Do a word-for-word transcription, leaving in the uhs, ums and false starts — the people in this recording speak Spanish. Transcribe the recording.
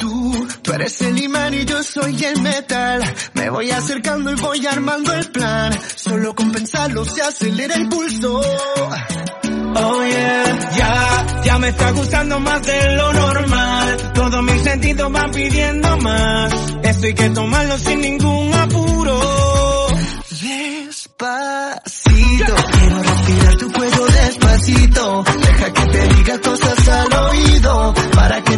Tú, tú eres el imán y yo soy el metal. Me voy acercando y voy armando el plan. Solo con pensarlo se acelera el pulso. Oh yeah, ya, ya me está gustando más de lo normal. Todos mis sentidos van pidiendo más. Esto hay que tomarlo sin ningún apuro. Despacito, quiero respirar tu cuello despacito. Deja que te diga cosas al oído, para que